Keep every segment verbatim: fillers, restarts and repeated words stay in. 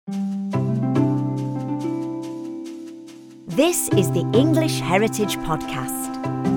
This is the English Heritage Podcast.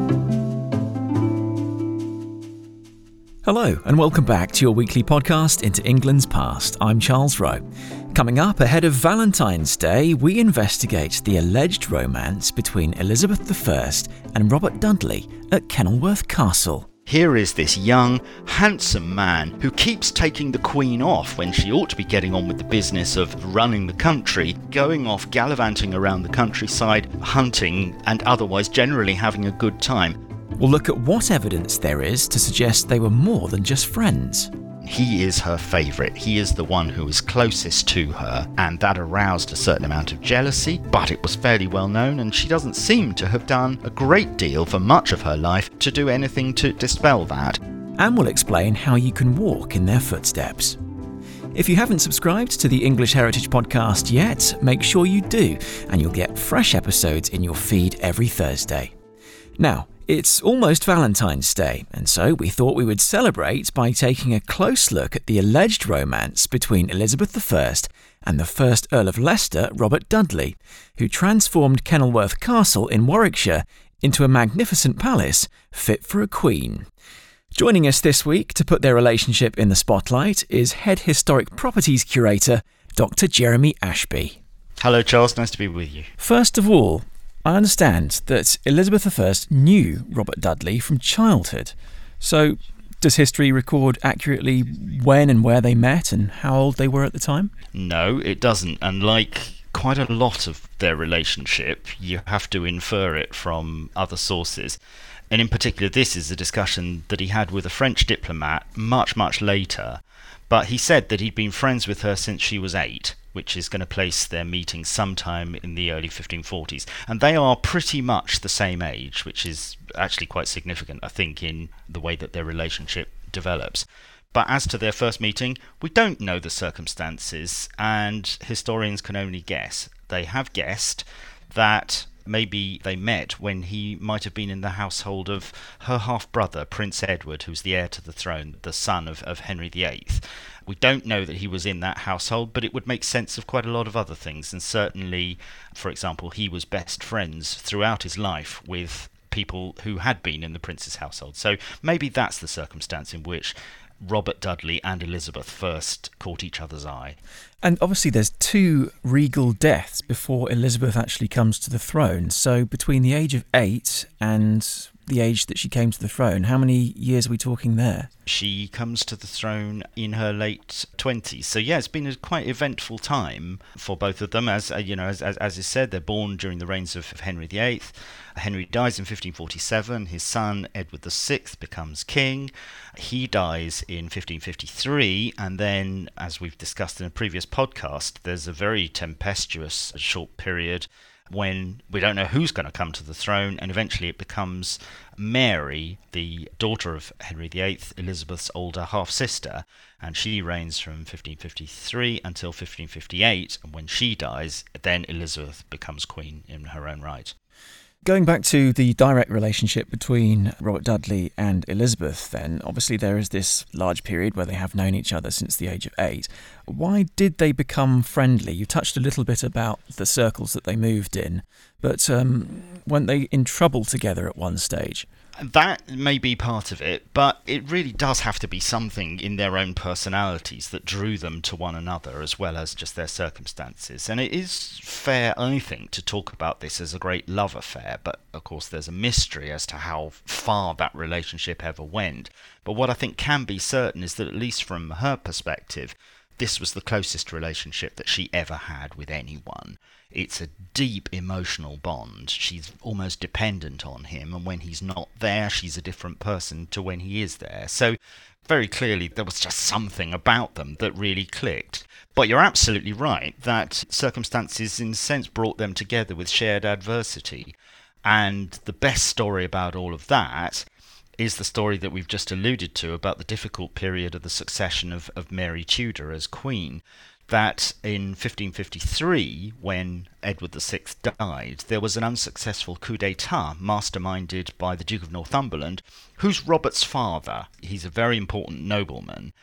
Hello, and welcome back to your weekly podcast into England's past. I'm Charles Rowe. Coming up ahead of Valentine's Day, we investigate the alleged romance between Elizabeth the First and Robert Dudley at Kenilworth Castle. Here is this young, handsome man who keeps taking the Queen off when she ought to be getting on with the business of running the country, going off gallivanting around the countryside, hunting, and otherwise generally having a good time. We'll look at what evidence there is to suggest they were more than just friends. He is her favourite. He is the one who is closest to her, and that aroused a certain amount of jealousy, but it was fairly well known, and she doesn't seem to have done a great deal for much of her life to do anything to dispel that. And we'll explain how you can walk in their footsteps. If you haven't subscribed to the English Heritage Podcast yet, make sure you do, and you'll get fresh episodes in your feed every Thursday. Now, it's almost Valentine's Day, and so we thought we would celebrate by taking a close look at the alleged romance between Elizabeth the First and the first Earl of Leicester, Robert Dudley, who transformed Kenilworth Castle in Warwickshire into a magnificent palace fit for a queen. Joining us this week to put their relationship in the spotlight is Head Historic Properties Curator, Doctor Jeremy Ashby. Hello, Charles. Nice to be with you. First of all, I understand that Elizabeth the First knew Robert Dudley from childhood. So, does history record accurately when and where they met and how old they were at the time? No, it doesn't. And like quite a lot of their relationship, you have to infer it from other sources. And in particular, this is a discussion that he had with a French diplomat much, much later. But he said that he'd been friends with her since she was eight, which is going to place their meeting sometime in the early fifteen forties. And they are pretty much the same age, which is actually quite significant, I think, in the way that their relationship develops. But as to their first meeting, we don't know the circumstances, and historians can only guess. They have guessed that maybe they met when he might have been in the household of her half-brother, Prince Edward, who's the heir to the throne, the son of, of Henry the Eighth. We don't know that he was in that household, but it would make sense of quite a lot of other things. And certainly, for example, he was best friends throughout his life with people who had been in the prince's household. So maybe that's the circumstance in which Robert Dudley and Elizabeth first caught each other's eye. And obviously there's two regal deaths before Elizabeth actually comes to the throne. So between the age of eight and the age that she came to the throne, how many years are we talking there? She comes to the throne in her late twenties. So yeah, it's been a quite eventful time for both of them. As uh, you know, as, as, as is said, they're born during the reigns of, of Henry the Eighth. Henry dies in fifteen forty-seven. His son, Edward the Sixth, becomes king. He dies in fifteen fifty-three. And then, as we've discussed in a previous podcast, there's a very tempestuous short period when we don't know who's going to come to the throne, and eventually it becomes Mary, the daughter of Henry the Eighth, Elizabeth's older half-sister, and she reigns from fifteen fifty-three until fifteen fifty-eight, and when she dies, then Elizabeth becomes queen in her own right. Going back to the direct relationship between Robert Dudley and Elizabeth, then, obviously there is this large period where they have known each other since the age of eight. Why did they become friendly? You touched a little bit about the circles that they moved in, but um, weren't they in trouble together at one stage? That may be part of it, but it really does have to be something in their own personalities that drew them to one another, as well as just their circumstances. And it is fair, I think, to talk about this as a great love affair, but of course there's a mystery as to how far that relationship ever went. But what I think can be certain is that, at least from her perspective, this was the closest relationship that she ever had with anyone. It's a deep emotional bond. She's almost dependent on him, and when he's not there, she's a different person to when he is there. So very clearly there was just something about them that really clicked. But you're absolutely right that circumstances in a sense brought them together with shared adversity. And the best story about all of that is the story that we've just alluded to about the difficult period of the succession of, of Mary Tudor as Queen. That in fifteen fifty-three, when Edward the Sixth died, there was an unsuccessful coup d'etat masterminded by the Duke of Northumberland, who's Robert's father. He's a very important nobleman.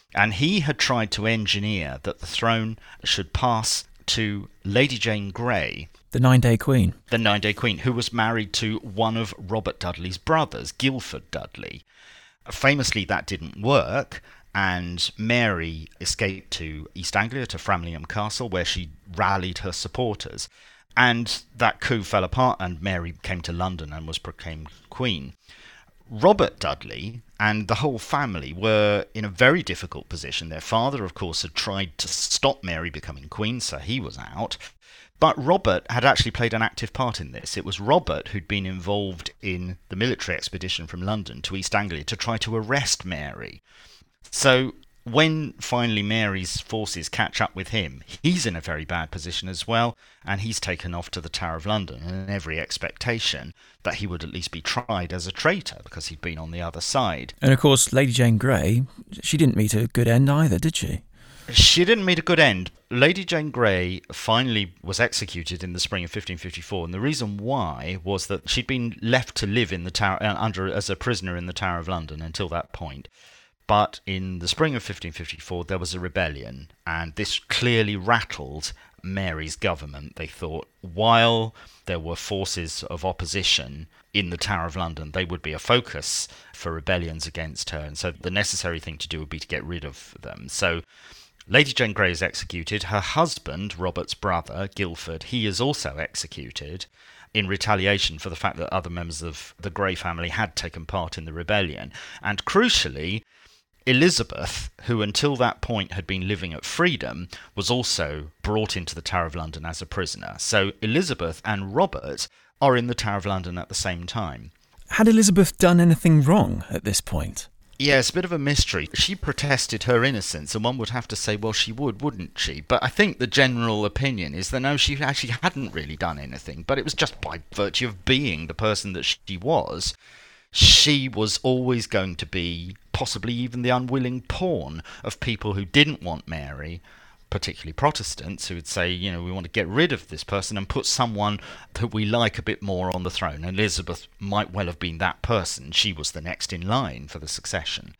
And he had tried to engineer that the throne should pass to Lady Jane Grey, the nine-day queen. The nine-day queen, who was married to one of Robert Dudley's brothers, Guildford Dudley. Famously, that didn't work, and Mary escaped to East Anglia, to Framlingham Castle, where she rallied her supporters. And that coup fell apart, and Mary came to London and was proclaimed queen. Robert Dudley and the whole family were in a very difficult position. Their father, of course, had tried to stop Mary becoming queen, so he was out. But Robert had actually played an active part in this. It was Robert who'd been involved in the military expedition from London to East Anglia to try to arrest Mary. So when finally Mary's forces catch up with him, he's in a very bad position as well, and he's taken off to the Tower of London in every expectation that he would at least be tried as a traitor because he'd been on the other side. And of course, Lady Jane Grey, she didn't meet a good end either, did she? She didn't meet a good end. Lady Jane Grey finally was executed in the spring of fifteen fifty-four, and the reason why was that she'd been left to live in the tower uh, under as a prisoner in the Tower of London until that point. But in the spring of fifteen fifty-four, there was a rebellion, and this clearly rattled Mary's government. They thought while there were forces of opposition in the Tower of London, they would be a focus for rebellions against her, and so the necessary thing to do would be to get rid of them. So Lady Jane Grey is executed. Her husband, Robert's brother, Guildford, he is also executed in retaliation for the fact that other members of the Grey family had taken part in the rebellion. And crucially, Elizabeth, who until that point had been living at freedom, was also brought into the Tower of London as a prisoner. So Elizabeth and Robert are in the Tower of London at the same time. Had Elizabeth done anything wrong at this point? Yeah, it's a bit of a mystery. She protested her innocence, and one would have to say, well, she would, wouldn't she? But I think the general opinion is that no, she actually hadn't really done anything, but it was just by virtue of being the person that she was. She was always going to be possibly even the unwilling pawn of people who didn't want Mary, particularly Protestants, who would say, you know, we want to get rid of this person and put someone that we like a bit more on the throne. And Elizabeth might well have been that person. She was the next in line for the succession.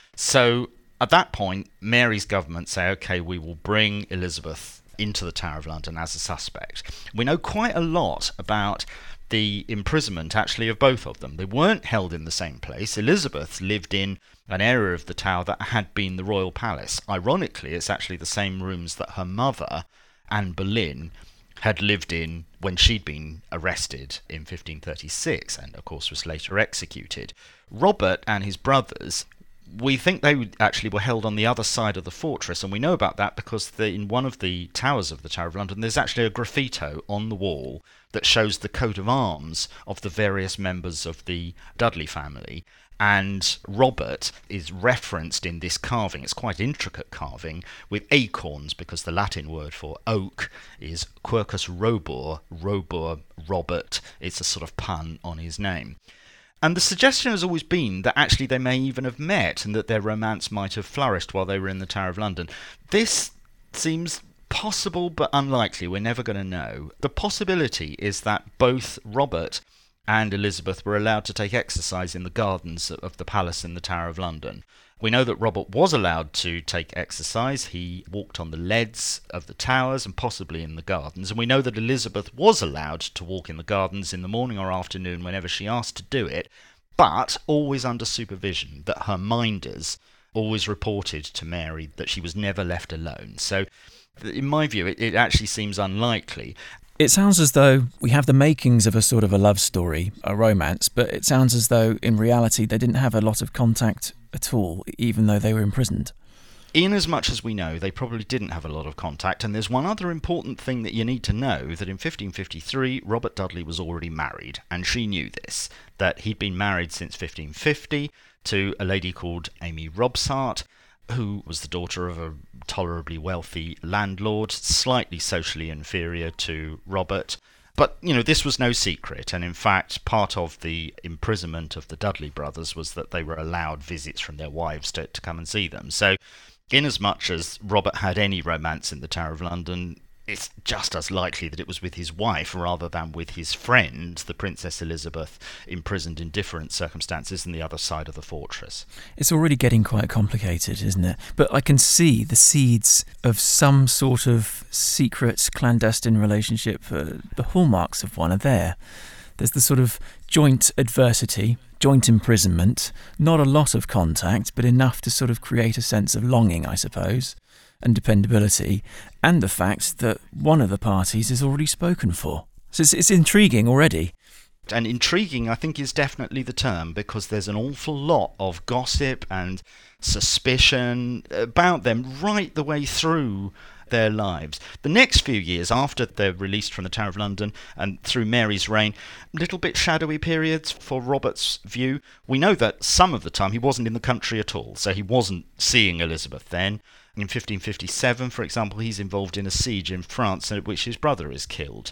So at that point, Mary's government say, OK, we will bring Elizabeth into the Tower of London as a suspect. We know quite a lot about the imprisonment, actually, of both of them. They weren't held in the same place. Elizabeth lived in an area of the Tower that had been the royal palace. Ironically, it's actually the same rooms that her mother, Anne Boleyn, had lived in when she'd been arrested in fifteen thirty-six and, of course, was later executed. Robert and his brothers, we think they actually were held on the other side of the fortress, and we know about that because the, in one of the towers of the Tower of London, there's actually a graffito on the wall that shows the coat of arms of the various members of the Dudley family. And Robert is referenced in this carving. It's quite intricate carving with acorns, because the Latin word for oak is Quercus robur, robur, Robert. It's a sort of pun on his name. And the suggestion has always been that actually they may even have met and that their romance might have flourished while they were in the Tower of London. This seems possible but unlikely. We're never going to know. The possibility is that both Robert and Elizabeth were allowed to take exercise in the gardens of the palace in the Tower of London. We know that Robert was allowed to take exercise. He walked on the leads of the towers and possibly in the gardens. And we know that Elizabeth was allowed to walk in the gardens in the morning or afternoon whenever she asked to do it, but always under supervision, that her minders always reported to Mary that she was never left alone. So, in my view, it, it actually seems unlikely. It sounds as though we have the makings of a sort of a love story, a romance, but it sounds as though in reality they didn't have a lot of contact at all, even though they were imprisoned. In as much as we know, they probably didn't have a lot of contact, and there's one other important thing that you need to know, that in fifteen fifty-three, Robert Dudley was already married, and she knew this, that he'd been married since fifteen fifty to a lady called Amy Robsart, who was the daughter of a tolerably wealthy landlord, slightly socially inferior to Robert. But, you know, this was no secret, and in fact, part of the imprisonment of the Dudley brothers was that they were allowed visits from their wives to, to come and see them. So, in as much as Robert had any romance in the Tower of London, it's just as likely that it was with his wife rather than with his friend, the Princess Elizabeth, imprisoned in different circumstances on the other side of the fortress. It's already getting quite complicated, isn't it? But I can see the seeds of some sort of secret, clandestine relationship. Uh, the hallmarks of one are there. There's the sort of joint adversity, joint imprisonment, not a lot of contact, but enough to sort of create a sense of longing, I suppose, and dependability, and the fact that one of the parties is already spoken for. So it's, it's intriguing already. And intriguing, I think, is definitely the term, because there's an awful lot of gossip and suspicion about them right the way through their lives. The next few years after they're released from the Tower of London and through Mary's reign, little bit shadowy periods for Robert's view. We know that some of the time he wasn't in the country at all, so he wasn't seeing Elizabeth then. In fifteen fifty-seven, for example, he's involved in a siege in France in which his brother is killed.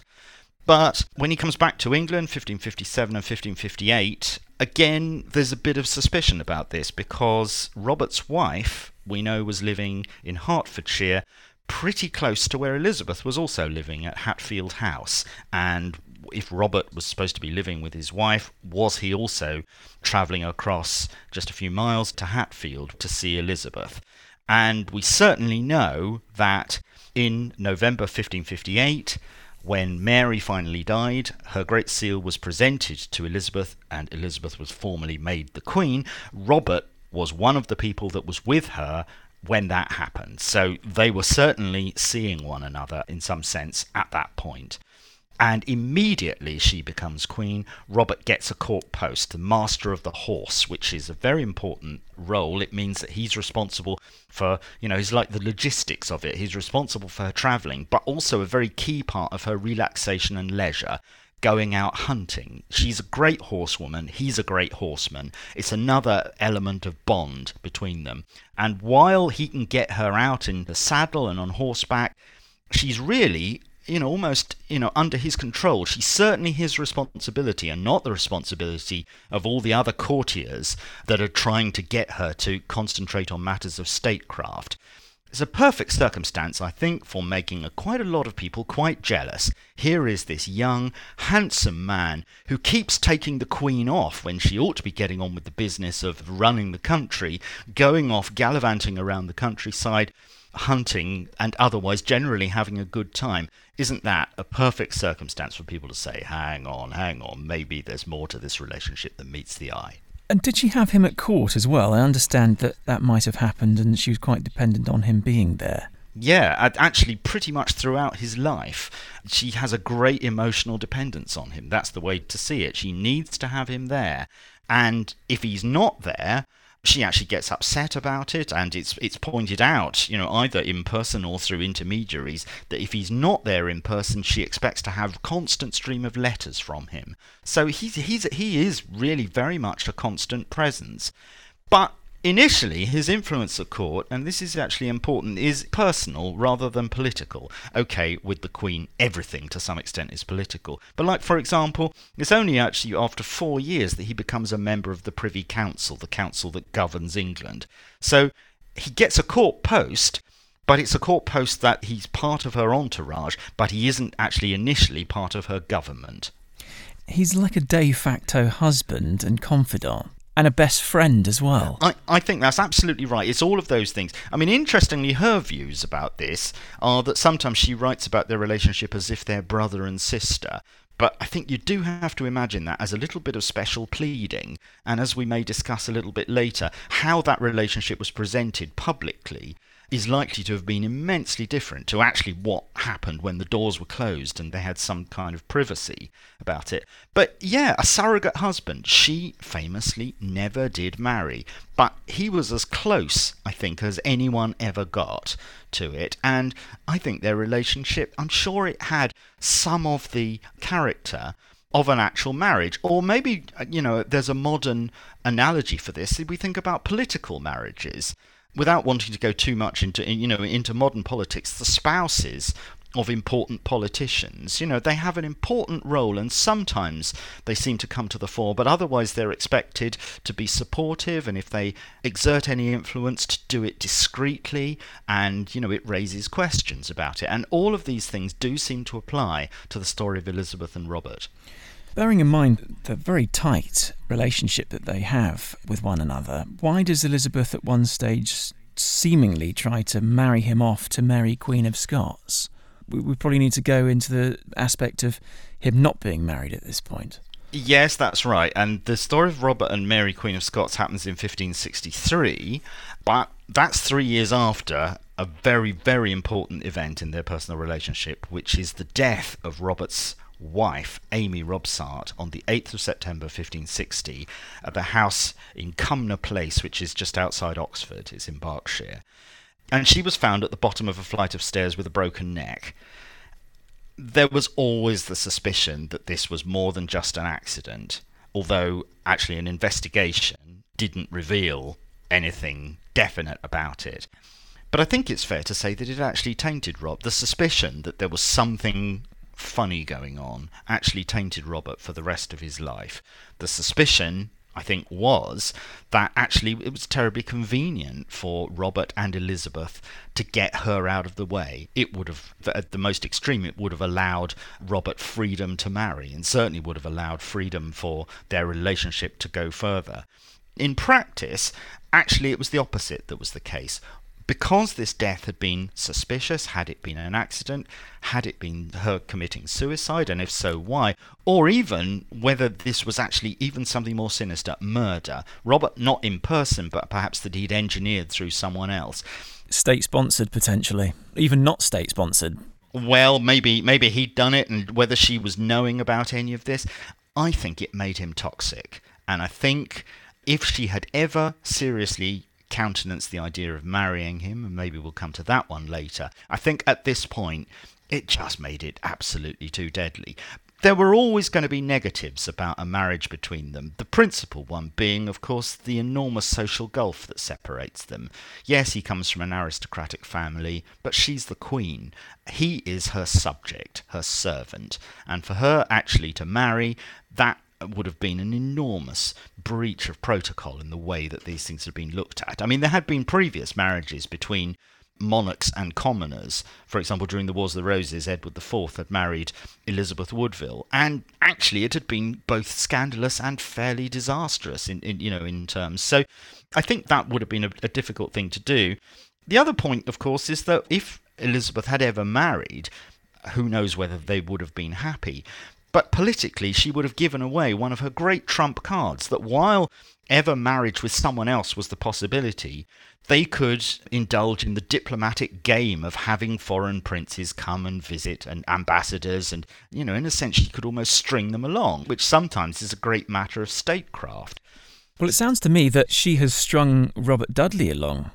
But when he comes back to England, fifteen fifty-seven and fifteen fifty-eight, again, there's a bit of suspicion about this, because Robert's wife, we know, was living in Hertfordshire, pretty close to where Elizabeth was also living, at Hatfield House. And if Robert was supposed to be living with his wife, was he also travelling across just a few miles to Hatfield to see Elizabeth? And we certainly know that in November fifteen fifty-eight, when Mary finally died, her Great Seal was presented to Elizabeth, and Elizabeth was formally made the Queen. Robert was one of the people that was with her when that happened. So they were certainly seeing one another in some sense at that point. And immediately she becomes queen, Robert gets a court post, the Master of the Horse, which is a very important role. It means that he's responsible for, you know, he's like the logistics of it. He's responsible for her travelling, but also a very key part of her relaxation and leisure, going out hunting. She's a great horsewoman, he's a great horseman. It's another element of bond between them. And while he can get her out in the saddle and on horseback, she's really, you know, almost, you know, under his control. She's certainly his responsibility and not the responsibility of all the other courtiers that are trying to get her to concentrate on matters of statecraft. It's a perfect circumstance, I think, for making a, quite a lot of people quite jealous. Here is this young, handsome man who keeps taking the Queen off when she ought to be getting on with the business of running the country, going off gallivanting around the countryside, hunting and otherwise generally having a good time. Isn't that a perfect circumstance for people to say, hang on, hang on, maybe there's more to this relationship than meets the eye? And did she have him at court as well? I understand that that might have happened and she was quite dependent on him being there. Yeah, actually pretty much throughout his life, she has a great emotional dependence on him. That's the way to see it. She needs to have him there. And if he's not there, she actually gets upset about it, and it's it's pointed out, you know, either in person or through intermediaries, that if he's not there in person, she expects to have a constant stream of letters from him. So he's he's he is really very much a constant presence. But initially, his influence at court, and this is actually important, is personal rather than political. Okay, with the Queen, everything to some extent is political. But like, for example, it's only actually after four years that he becomes a member of the Privy Council, the council that governs England. So he gets a court post, but it's a court post that he's part of her entourage, but he isn't actually initially part of her government. He's like a de facto husband and confidant. And a best friend as well. I, I think that's absolutely right. It's all of those things. I mean, interestingly, her views about this are that sometimes she writes about their relationship as if they're brother and sister. But I think you do have to imagine that as a little bit of special pleading. And as we may discuss a little bit later, how that relationship was presented publicly is likely to have been immensely different to actually what happened when the doors were closed and they had some kind of privacy about it. But yeah, a surrogate husband. She famously never did marry, but he was as close, I think, as anyone ever got to it. And I think their relationship, I'm sure it had some of the character of an actual marriage. Or maybe, you know, there's a modern analogy for this. We think about political marriages. Without wanting to go too much into, you know, into modern politics, the spouses of important politicians. You know, they have an important role, and sometimes they seem to come to the fore, but otherwise they're expected to be supportive, and if they exert any influence, to do it discreetly, and, you know, it raises questions about it. And all of these things do seem to apply to the story of Elizabeth and Robert. Bearing in mind the very tight relationship that they have with one another, why does Elizabeth at one stage seemingly try to marry him off to Mary, Queen of Scots? We, we probably need to go into the aspect of him not being married at this point. Yes, that's right. And the story of Robert and Mary, Queen of Scots, happens in fifteen sixty-three, but that's three years after a very, very important event in their personal relationship, which is the death of Robert's wife, Amy Robsart, on the eighth of September fifteen sixty at the house in Cumnor Place, which is just outside Oxford. It's in Berkshire. And she was found at the bottom of a flight of stairs with a broken neck. There was always the suspicion that this was more than just an accident, although actually an investigation didn't reveal anything definite about it. But I think it's fair to say that it actually tainted Rob. The suspicion that there was something funny going on actually tainted Robert for the rest of his life. The suspicion, I think, was that actually it was terribly convenient for Robert and Elizabeth to get her out of the way. It would have, at the most extreme, it would have allowed Robert freedom to marry, and certainly would have allowed freedom for their relationship to go further. In practice, actually it was the opposite that was the case. Because this death had been suspicious, had it been an accident, had it been her committing suicide, and if so, why, or even whether this was actually even something more sinister, murder, Robert not in person, but perhaps that he'd engineered through someone else. State-sponsored, potentially. Even not state-sponsored. Well, maybe maybe he'd done it, and whether she was knowing about any of this, I think it made him toxic. And I think if she had ever seriously countenance the idea of marrying him, and maybe we'll come to that one later, I think at this point it just made it absolutely too deadly. There were always going to be negatives about a marriage between them, the principal one being, of course, the enormous social gulf that separates them. Yes, he comes from an aristocratic family, but she's the queen. He is her subject, her servant, and for her actually to marry, that would have been an enormous breach of protocol in the way that these things had been looked at. I mean, there had been previous marriages between monarchs and commoners. For example, during the Wars of the Roses, Edward the Fourth had married Elizabeth Woodville, and actually it had been both scandalous and fairly disastrous in, in you know, in terms. So I think that would have been a, a difficult thing to do. The other point, of course, is that if Elizabeth had ever married, who knows whether they would have been happy. But politically, she would have given away one of her great trump cards, that while ever marriage with someone else was the possibility, they could indulge in the diplomatic game of having foreign princes come and visit, and ambassadors, and, you know, in a sense, she could almost string them along, which sometimes is a great matter of statecraft. Well, it sounds to me that she has strung Robert Dudley along.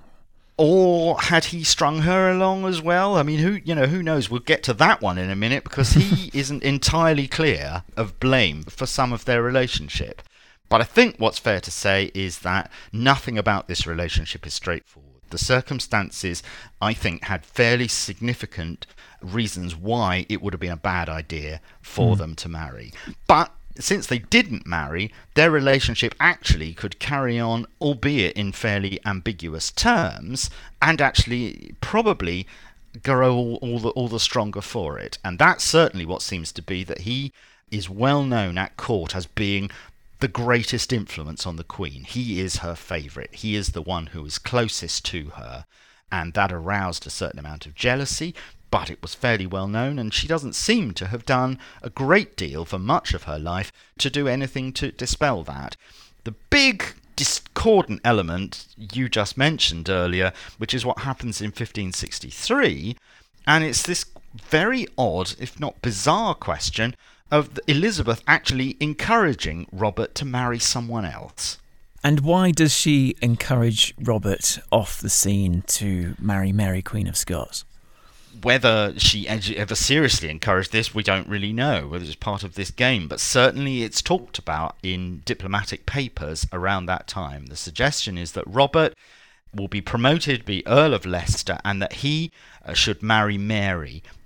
Or had he strung her along as well? I mean, who you know, who knows? We'll get to that one in a minute, because he isn't entirely clear of blame for some of their relationship. But I think what's fair to say is that nothing about this relationship is straightforward. The circumstances, I think, had fairly significant reasons why it would have been a bad idea for mm. them to marry. But since they didn't marry, their relationship actually could carry on, albeit in fairly ambiguous terms, and actually probably grow all, all the all the stronger for it. And that's certainly what seems to be, that he is well known at court as being the greatest influence on the Queen. He is her favourite. He is the one who is closest to her, and that aroused a certain amount of jealousy. But it was fairly well known, and she doesn't seem to have done a great deal for much of her life to do anything to dispel that. The big discordant element you just mentioned earlier, which is what happens in fifteen sixty-three, and it's this very odd, if not bizarre, question of Elizabeth actually encouraging Robert to marry someone else. And why does she encourage Robert off the scene to marry Mary, Queen of Scots? Whether she ever seriously encouraged this, we don't really know, whether it's part of this game, but certainly it's talked about in diplomatic papers around that time. The suggestion is that Robert will be promoted to be Earl of Leicester, and that he uh, should marry Mary,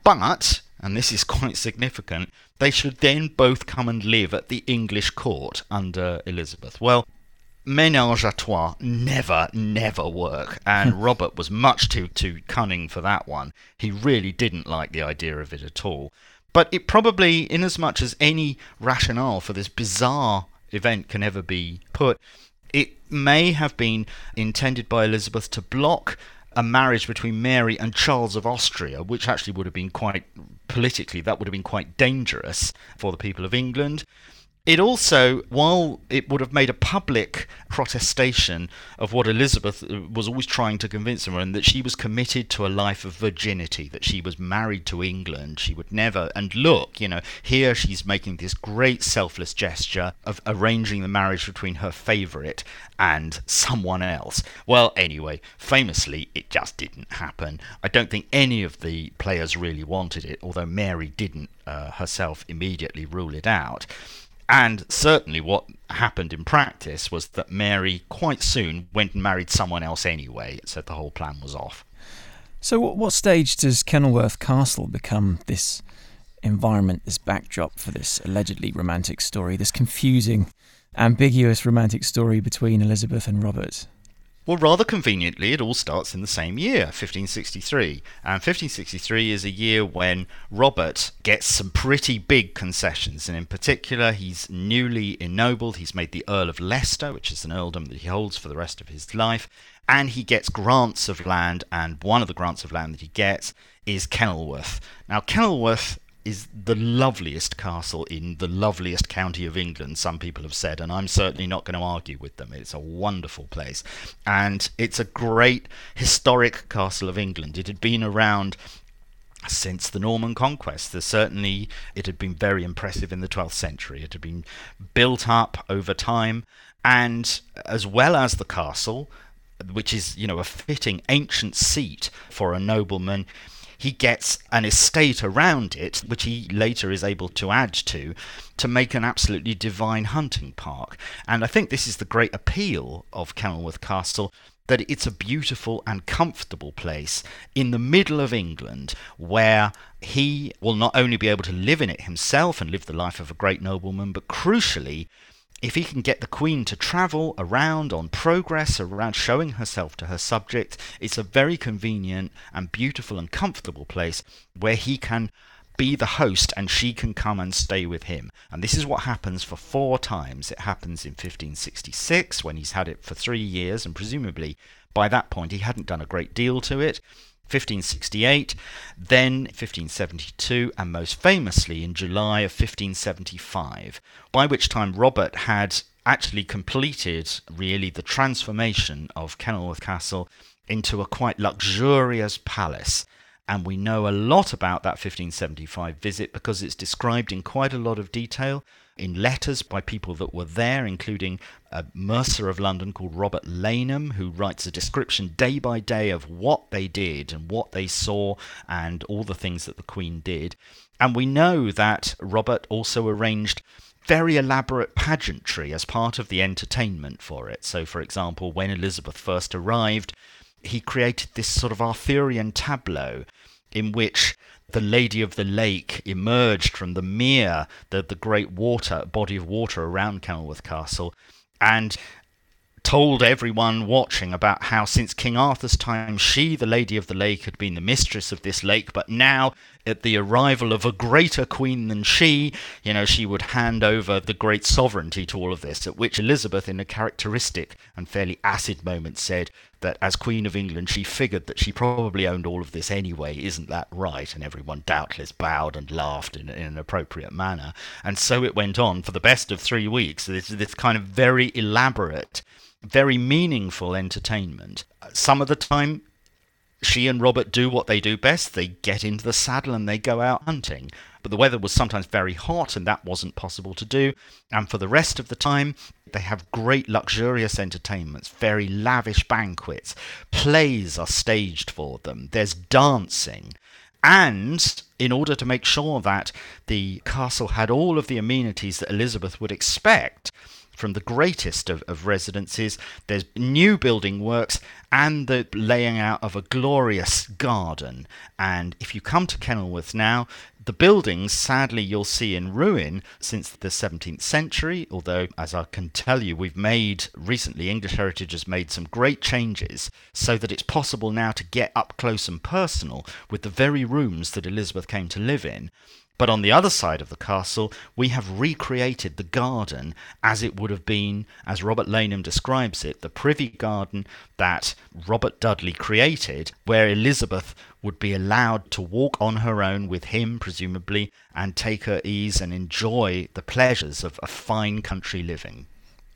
But, and this is quite significant, they should then both come and live at the English court under Elizabeth. Well, ménage à trois never, never work, and Robert was much too too cunning for that one. He really didn't like the idea of it at all. But it probably, inasmuch as any rationale for this bizarre event can ever be put, it may have been intended by Elizabeth to block a marriage between Mary and Charles of Austria, which actually would have been quite, politically, that would have been quite dangerous for the people of England. It also, while it would have made a public protestation of what Elizabeth was always trying to convince everyone, that she was committed to a life of virginity, that she was married to England, she would never, and look, you know, here she's making this great selfless gesture of arranging the marriage between her favourite and someone else. Well, anyway, famously, it just didn't happen. I don't think any of the players really wanted it, although Mary didn't uh, herself immediately rule it out. And certainly what happened in practice was that Mary quite soon went and married someone else anyway, so the whole plan was off. So what stage does Kenilworth Castle become this environment, this backdrop for this allegedly romantic story, this confusing, ambiguous romantic story between Elizabeth and Robert? Well, rather conveniently, it all starts in the same year, fifteen sixty-three. And fifteen sixty-three is a year when Robert gets some pretty big concessions. And in particular, he's newly ennobled. He's made the Earl of Leicester, which is an earldom that he holds for the rest of his life. And he gets grants of land. And one of the grants of land that he gets is Kenilworth. Now, Kenilworth is the loveliest castle in the loveliest county of England, some people have said, and I'm certainly not going to argue with them. It's a wonderful place, and it's a great historic castle of England. It had been around since the Norman conquest. There's certainly, it had been very impressive in the twelfth century. It had been built up over time, and as well as the castle, which is, you know, a fitting ancient seat for a nobleman, he gets an estate around it, which he later is able to add to, to make an absolutely divine hunting park. And I think this is the great appeal of Kenilworth Castle, that it's a beautiful and comfortable place in the middle of England, where he will not only be able to live in it himself and live the life of a great nobleman, but crucially, if he can get the Queen to travel around on progress, around showing herself to her subjects, it's a very convenient and beautiful and comfortable place where he can be the host and she can come and stay with him. And this is what happens for four times. It happens in fifteen sixty-six, when he's had it for three years, and presumably by that point he hadn't done a great deal to it. fifteen sixty-eight, then fifteen seventy-two, and most famously in July of fifteen seventy-five, by which time Robert had actually completed really the transformation of Kenilworth Castle into a quite luxurious palace. And we know a lot about that fifteen seventy-five visit because it's described in quite a lot of detail in letters by people that were there, including a mercer of London called Robert Laneham, who writes a description day by day of what they did and what they saw and all the things that the Queen did. And we know that Robert also arranged very elaborate pageantry as part of the entertainment for it. So, for example, when Elizabeth first arrived, he created this sort of Arthurian tableau in which the Lady of the Lake emerged from the mere, the, the great water body of water around Kenilworth Castle, and told everyone watching about how since King Arthur's time she, the Lady of the Lake, had been the mistress of this lake, but now at the arrival of a greater queen than she, you know, she would hand over the great sovereignty to all of this, at which Elizabeth, in a characteristic and fairly acid moment, said that as Queen of England she figured that she probably owned all of this anyway, isn't that right? And everyone doubtless bowed and laughed in, in an appropriate manner. And so it went on for the best of three weeks, this, this kind of very elaborate, very meaningful entertainment. Some of the time she and Robert do what they do best. They get into the saddle and they go out hunting. But the weather was sometimes very hot and that wasn't possible to do. And for the rest of the time, they have great luxurious entertainments, very lavish banquets. Plays are staged for them. There's dancing. And in order to make sure that the castle had all of the amenities that Elizabeth would expect from the greatest of, of residences. There's new building works and the laying out of a glorious garden. And if you come to Kenilworth now, the buildings, sadly, you'll see in ruin since the seventeenth century, although, as I can tell you, we've made, recently, English Heritage has made some great changes so that it's possible now to get up close and personal with the very rooms that Elizabeth came to live in. But on the other side of the castle, we have recreated the garden as it would have been, as Robert Laneham describes it, the privy garden that Robert Dudley created, where Elizabeth would be allowed to walk on her own with him, presumably, and take her ease and enjoy the pleasures of a fine country living.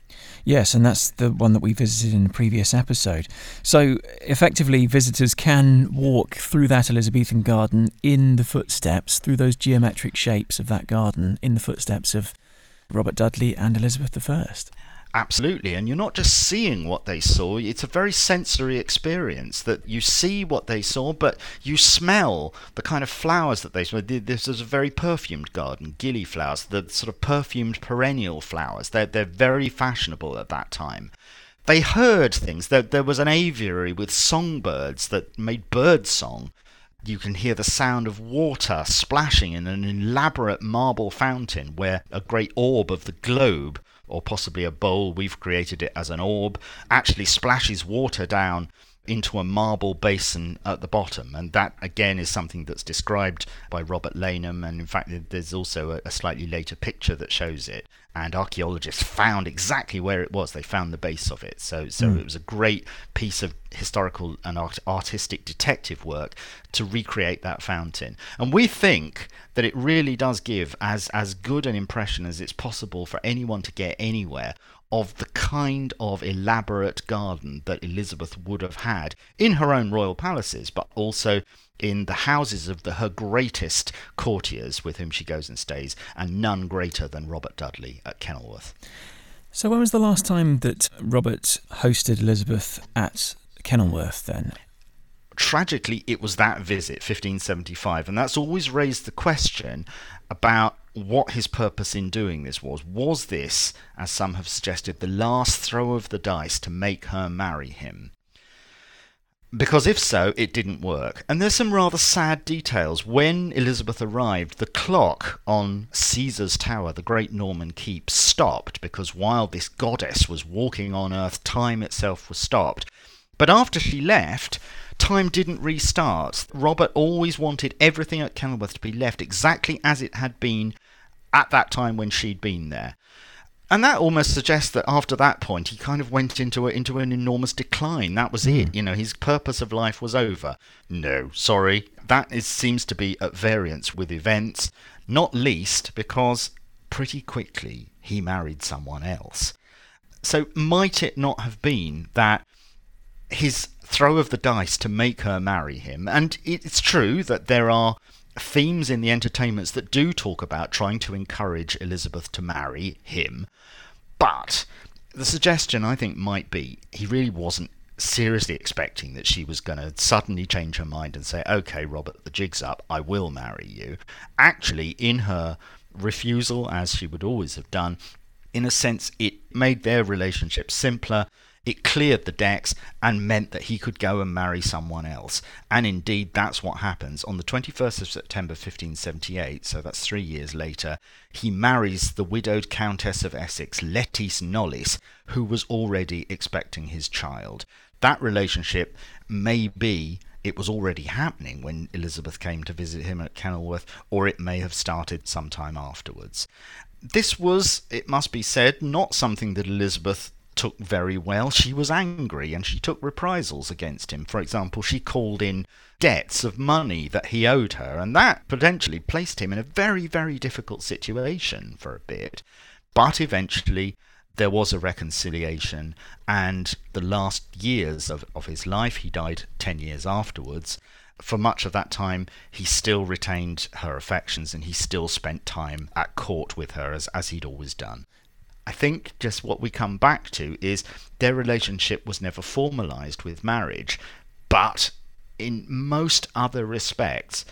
Yes, and that's the one that we visited in a previous episode. So, effectively, visitors can walk through that Elizabethan garden in the footsteps, through those geometric shapes of that garden, in the footsteps of Robert Dudley and Elizabeth the First. Absolutely, and you're not just seeing what they saw, it's a very sensory experience that you see what they saw, but you smell the kind of flowers that they saw. This is a very perfumed garden, gilly flowers, the sort of perfumed perennial flowers. They're, they're very fashionable at that time. They heard things. There, there was an aviary with songbirds that made bird song. You can hear the sound of water splashing in an elaborate marble fountain where a great orb of the globe, or possibly a bowl, we've created it as an orb, actually splashes water down into a marble basin at the bottom. And that, again, is something that's described by Robert Laneham. And in fact, there's also a, a slightly later picture that shows it. And archaeologists found exactly where it was. They found the base of it. So so mm. it was a great piece of historical and art- artistic detective work to recreate that fountain. And we think that it really does give as, as good an impression as it's possible for anyone to get anywhere of the kind of elaborate garden that Elizabeth would have had in her own royal palaces, but also in the houses of the, her greatest courtiers with whom she goes and stays, and none greater than Robert Dudley at Kenilworth. So when was the last time that Robert hosted Elizabeth at Kenilworth then? Tragically, it was that visit, fifteen seventy-five, and that's always raised the question about what his purpose in doing this was. Was this, as some have suggested, the last throw of the dice to make her marry him? Because if so, it didn't work. And there's some rather sad details. When Elizabeth arrived, the clock on Caesar's Tower, the great Norman keep, stopped, because while this goddess was walking on earth, time itself was stopped. But after she left, time didn't restart. Robert always wanted everything at Kenilworth to be left exactly as it had been at that time when she'd been there. And that almost suggests that after that point, he kind of went into a, into an enormous decline. That was mm. it. You know, his purpose of life was over. No, sorry. That is, seems to be at variance with events, not least because pretty quickly he married someone else. So might it not have been that his throw of the dice to make her marry him, and it's true that there are themes in the entertainments that do talk about trying to encourage Elizabeth to marry him, but the suggestion, I think, might be he really wasn't seriously expecting that she was going to suddenly change her mind and say, okay, Robert, the jig's up, I will marry you. Actually, in her refusal, as she would always have done, in a sense, it made their relationship simpler. It cleared the decks and meant that he could go and marry someone else. And indeed, that's what happens. On the twenty-first of September fifteen seventy-eight, so that's three years later, he marries the widowed Countess of Essex, Lettice Knollys, who was already expecting his child. That relationship may be, it was already happening when Elizabeth came to visit him at Kenilworth, or it may have started sometime afterwards. This was, it must be said, not something that Elizabeth took very well. She was angry and she took reprisals against him. For example, she called in debts of money that he owed her, and that potentially placed him in a very, very difficult situation for a bit. But eventually there was a reconciliation, and the last years of, of his life, he died ten years afterwards, for much of that time he still retained her affections and he still spent time at court with her as, as he'd always done. I think just what we come back to is their relationship was never formalised with marriage, but in most other respects,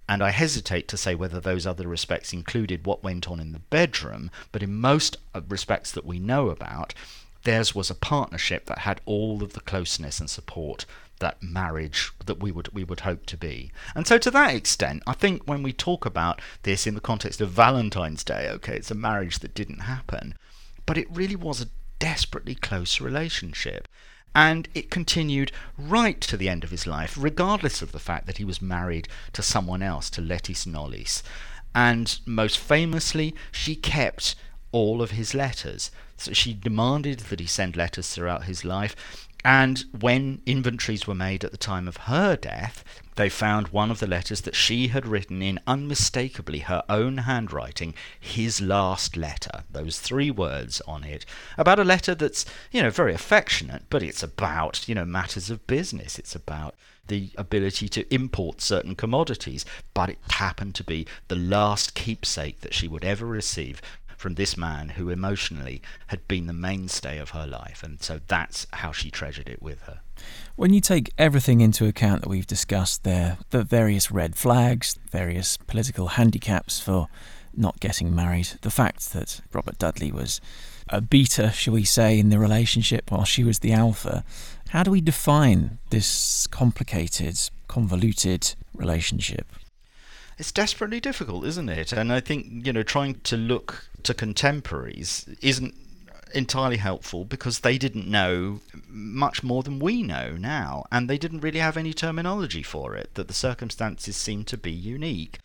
And I hesitate to say whether those other respects included what went on in the bedroom, but in most respects that we know about, theirs was a partnership that had all of the closeness and support that marriage that we would we would hope to be. And so to that extent, I think when we talk about this in the context of Valentine's Day, okay, it's a marriage that didn't happen, but it really was a desperately close relationship. And it continued right to the end of his life, regardless of the fact that he was married to someone else, to Lettis Knollys. And most famously, she kept all of his letters. So she demanded that he send letters throughout his life. And when inventories were made at the time of her death, they found one of the letters that she had written in unmistakably her own handwriting, his last letter, those three words on it, about a letter that's, you know, very affectionate, but it's about, you know, matters of business. It's about the ability to import certain commodities, but it happened to be the last keepsake that she would ever receive from this man who emotionally had been the mainstay of her life, and so that's how she treasured it with her. When you take everything into account that we've discussed there, the various red flags, various political handicaps for not getting married, the fact that Robert Dudley was a beta, shall we say, in the relationship while she was the alpha, how do we define this complicated, convoluted relationship? It's desperately difficult, isn't it? And I think, you know, trying to look to contemporaries isn't entirely helpful because they didn't know much more than we know now, and they didn't really have any terminology for it, that the circumstances seem to be unique.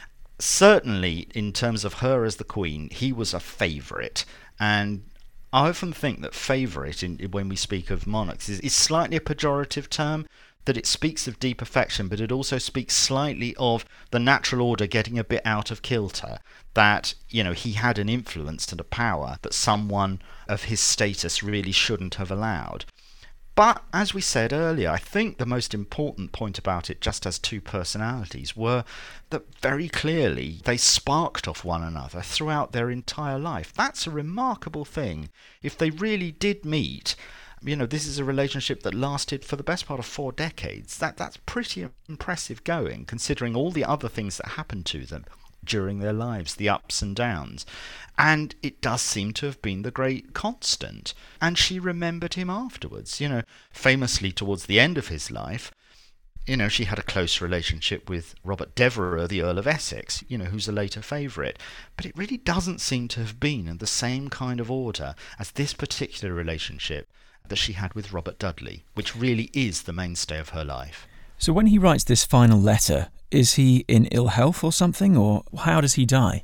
Certainly, in terms of her as the queen, he was a favourite, and I often think that favourite, in, when we speak of monarchs, is, is slightly a pejorative term, that it speaks of deep affection, but it also speaks slightly of the natural order getting a bit out of kilter, that, you know, he had an influence and a power that someone of his status really shouldn't have allowed. But, as we said earlier, I think the most important point about it, just as two personalities, were that very clearly they sparked off one another throughout their entire life. That's a remarkable thing. If they really did meet, you know, this is a relationship that lasted for the best part of four decades. That that's pretty impressive going, considering all the other things that happened to them during their lives, the ups and downs. And it does seem to have been the great constant. And she remembered him afterwards. You know, famously towards the end of his life, you know, she had a close relationship with Robert Devereux, the Earl of Essex, you know, who's a later favourite. But it really doesn't seem to have been in the same kind of order as this particular relationship that she had with Robert Dudley, which really is the mainstay of her life. So when he writes this final letter, is he in ill health or something, or how does he die?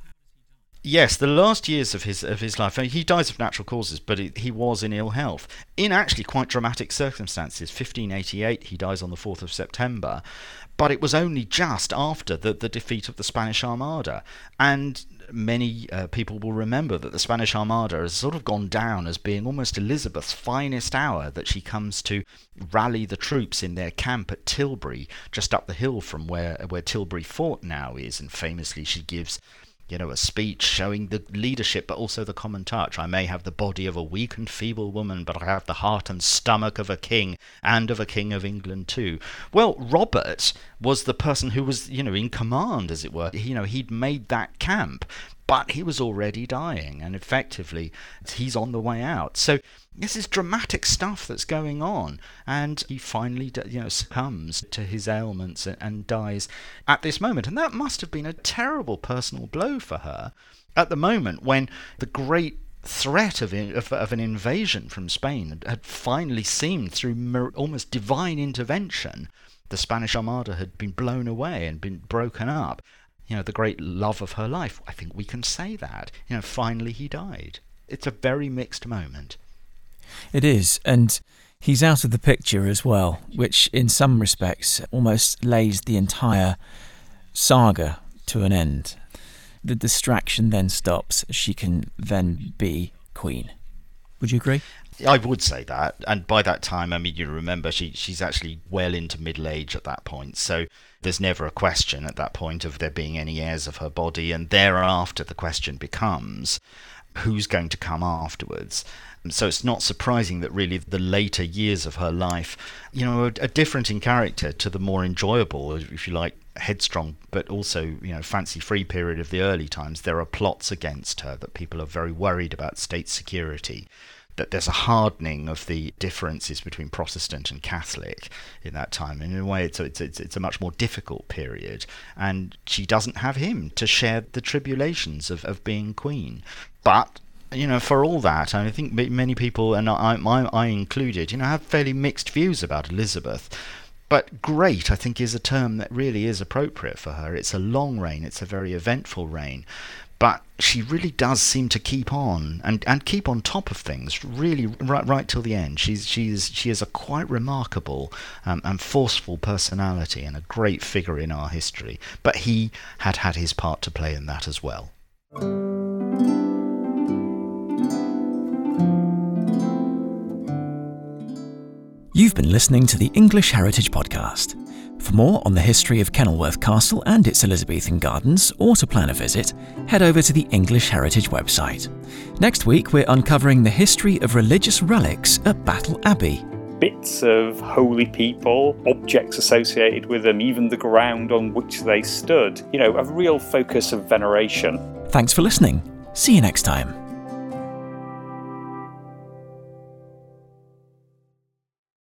Yes, the last years of his of his life, he dies of natural causes, but he, he was in ill health, in actually quite dramatic circumstances. fifteen eighty-eight, he dies on the fourth of September, but it was only just after the, the defeat of the Spanish Armada, and many uh, people will remember that the Spanish Armada has sort of gone down as being almost Elizabeth's finest hour, that she comes to rally the troops in their camp at Tilbury, just up the hill from where, where Tilbury Fort now is, and famously she gives, you know, a speech showing the leadership but also the common touch. I may have the body of a weak and feeble woman, but I have the heart and stomach of a king, and of a king of England too. Well, Robert was the person who was, you know, in command, as it were. You know, he'd made that camp, but he was already dying, and effectively he's on the way out. So this is dramatic stuff that's going on, and he finally, you know, succumbs to his ailments and, and dies at this moment. And that must have been a terrible personal blow for her at the moment when the great threat of, of, of an invasion from Spain had finally seemed, through almost divine intervention, the Spanish Armada had been blown away and been broken up. You know, the great love of her life, I think we can say that. You know, finally he died. It's a very mixed moment. It is, and he's out of the picture as well, which in some respects almost lays the entire saga to an end. The distraction then stops. She can then be queen. Would you agree? I would say that, and by that time, I mean, you remember, she she's actually well into middle age at that point, so there's never a question at that point of there being any heirs of her body, and thereafter the question becomes, who's going to come afterwards. So it's not surprising that really the later years of her life, you know, are, are different in character to the more enjoyable, if you like, headstrong, but also, you know, fancy-free period of the early times. There are plots against her, that people are very worried about state security, that there's a hardening of the differences between Protestant and Catholic in that time. And in a way, it's a, it's, it's, it's a much more difficult period. And she doesn't have him to share the tribulations of, of being queen. But, you know, for all that, I think many people, and I, I, I included, you know, have fairly mixed views about Elizabeth. But great, I think, is a term that really is appropriate for her. It's a long reign. It's a very eventful reign. But she really does seem to keep on and, and keep on top of things, really, right right till the end. She's she's she is a quite remarkable um, and forceful personality and a great figure in our history. But he had had his part to play in that as well. You've been listening to the English Heritage Podcast. For more on the history of Kenilworth Castle and its Elizabethan gardens, or to plan a visit, head over to the English Heritage website. Next week, we're uncovering the history of religious relics at Battle Abbey. Bits of holy people, objects associated with them, even the ground on which they stood. You know, a real focus of veneration. Thanks for listening. See you next time.